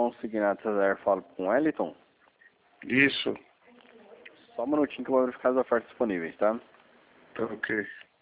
consignado César, falo com o Wellington. Isso. Só um minutinho que eu vou verificar as ofertas disponíveis, tá? Tá ok.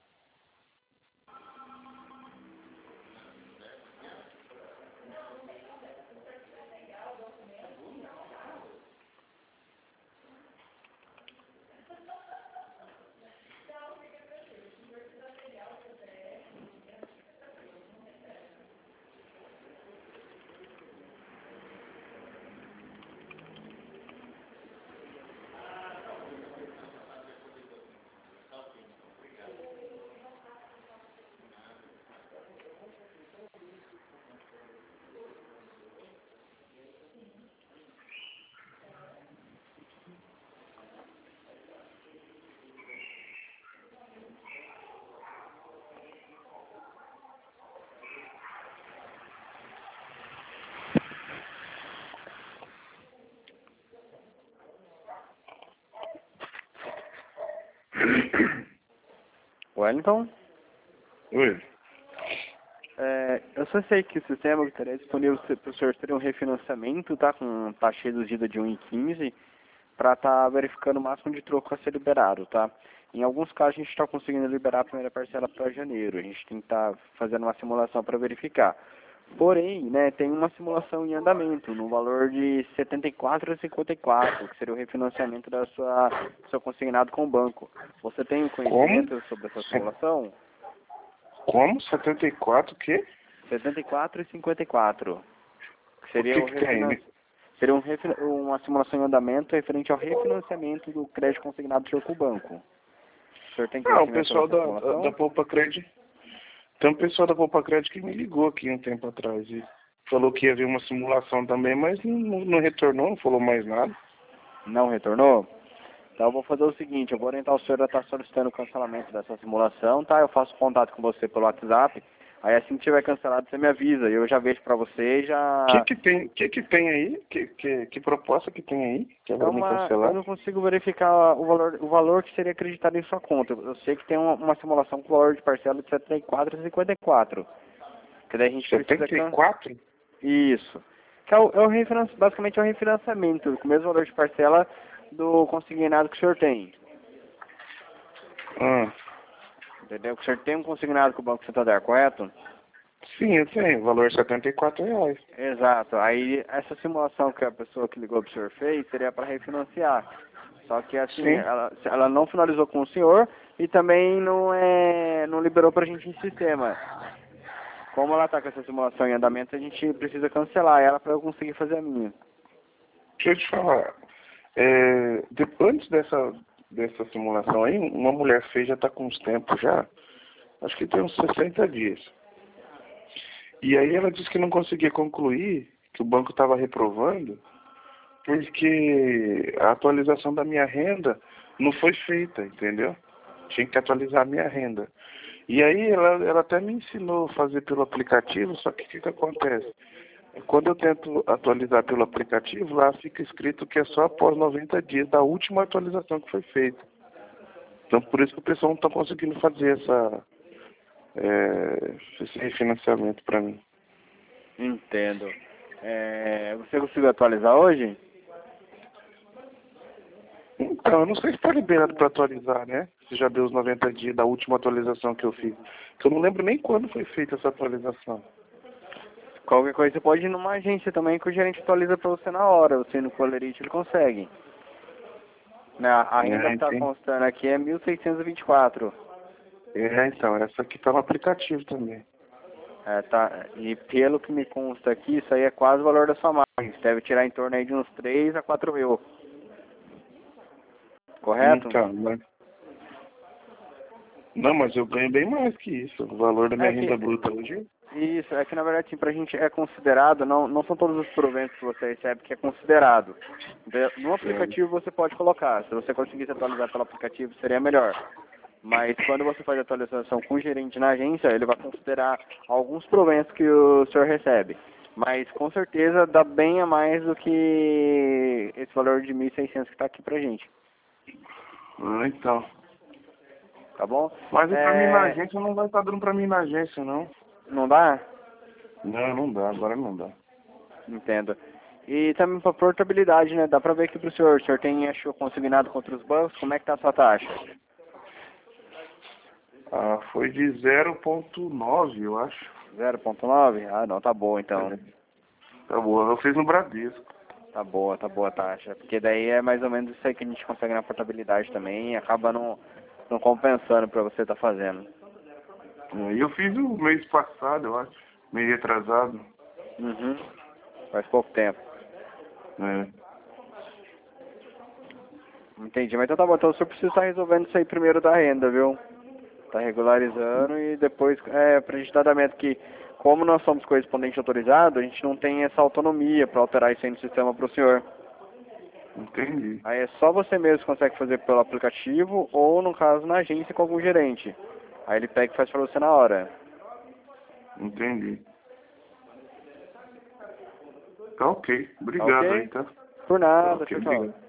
Wellington? Oi. Eu só sei que o sistema que estaria disponível para o senhor seria um refinanciamento, tá? Com taxa reduzida de 1,15 para estar verificando o máximo de troco a ser liberado, tá? Em alguns casos a gente está conseguindo liberar a primeira parcela para janeiro. A gente tem que estar fazendo uma simulação para verificar. Porém, né, tem uma simulação em andamento, no valor de R$ 74,54, que seria o refinanciamento do seu consignado com o banco. Você tem conhecimento sobre essa simulação? Como? 74 o quê? R$ 74,54. Que seria O que tem? Seria uma simulação em andamento referente ao refinanciamento do crédito consignado do senhor com o banco. O senhor tem Ah, o conhecimento pessoal sobre essa simulação? da Poupa Crédito. Tem um pessoal da Poupa Crédito que me ligou aqui um tempo atrás e falou que ia vir uma simulação também, mas não retornou, não falou mais nada. Não retornou? Então eu vou fazer o seguinte, eu vou orientar o senhor a estar solicitando o cancelamento dessa simulação, tá? Eu faço contato com você pelo WhatsApp, aí assim que tiver cancelado você me avisa, eu já vejo pra você e já... O que tem aí? Que proposta que tem aí? Que é pra me cancelar? Eu não consigo verificar o valor que seria acreditado em sua conta. Eu sei que tem uma simulação com valor de parcela de R$ 74,54. Que daí a gente precisa... 74? Isso. Que basicamente é o refinanciamento, com o mesmo valor de parcela do consignado que o senhor tem. Entendeu? Que o senhor tem um consignado com o Banco Santander, correto? Sim, eu tenho. Valor R$ 74,00. Exato. Aí essa simulação que a pessoa que ligou para o senhor fez seria para refinanciar. Só que assim, ela não finalizou com o senhor e também não liberou para a gente em sistema. Como ela está com essa simulação em andamento, a gente precisa cancelar ela para eu conseguir fazer a minha. Deixa eu te falar. Antes dessa simulação aí, uma mulher fez, já está com uns tempos já. Acho que tem uns 60 dias. E aí ela disse que não conseguia concluir, que o banco estava reprovando, porque a atualização da minha renda não foi feita, entendeu? Tinha que atualizar a minha renda. E aí ela até me ensinou a fazer pelo aplicativo, só que o que acontece? Quando eu tento atualizar pelo aplicativo, lá fica escrito que é só após 90 dias da última atualização que foi feita. Então por isso que o pessoal não está conseguindo fazer esse refinanciamento para mim. Entendo. Você conseguiu atualizar hoje? Então, eu não sei se está liberado para atualizar, né? Se já deu os 90 dias da última atualização que eu fiz. Que eu não lembro nem quando foi feita essa atualização. Qualquer coisa você pode ir numa agência também que o gerente atualiza para você na hora. Você no Colerite ele consegue. A renda que está constando aqui é 1.624. Então, essa aqui está no aplicativo também. Tá. E pelo que me consta aqui, isso aí é quase o valor da sua margem. Você deve tirar em torno aí de uns 3 a 4 mil. Correto? Então, não, mas eu ganho bem mais que isso. O valor da minha renda bruta hoje. Isso, é que na verdade assim, pra gente é considerado, não são todos os proventos que você recebe que é considerado. No aplicativo você pode colocar, se você conseguisse atualizar pelo aplicativo seria melhor. Mas quando você faz a atualização com o gerente na agência, ele vai considerar alguns proventos que o senhor recebe. Mas com certeza dá bem a mais do que esse valor de 1.600 que está aqui pra gente. Então. Tá bom? Mas pra mim na agência não vai estar dando pra mim na agência, não. Não dá? Não dá, agora não dá. Entendo. E também para portabilidade, né? Dá pra ver aqui pro senhor. O senhor tem, achou, consignado contra os bancos? Como é que tá a sua taxa? Ah, foi de 0,9, eu acho. 0,9? Ah, não, tá boa então. É, tá boa. Eu fiz no Bradesco. Tá boa a taxa. Porque daí é mais ou menos isso aí que a gente consegue na portabilidade também e acaba não compensando pra você tá fazendo. E eu fiz o mês passado, eu acho. Meio retrasado. Uhum. Faz pouco tempo. É. Entendi, mas então tá bom. Então o senhor precisa estar resolvendo isso aí primeiro da renda, viu? Tá regularizando e depois, pra gente dar andamento que, como nós somos correspondente autorizado, a gente não tem essa autonomia para alterar isso aí no sistema pro senhor. Entendi. Aí é só você mesmo que consegue fazer pelo aplicativo ou, no caso, na agência com algum gerente. Aí ele pega e faz pra você na hora. Entendi. Tá ok. Tá Obrigado ok? aí, tá? Por Tá nada, ok, tchau, tchau. obrigado.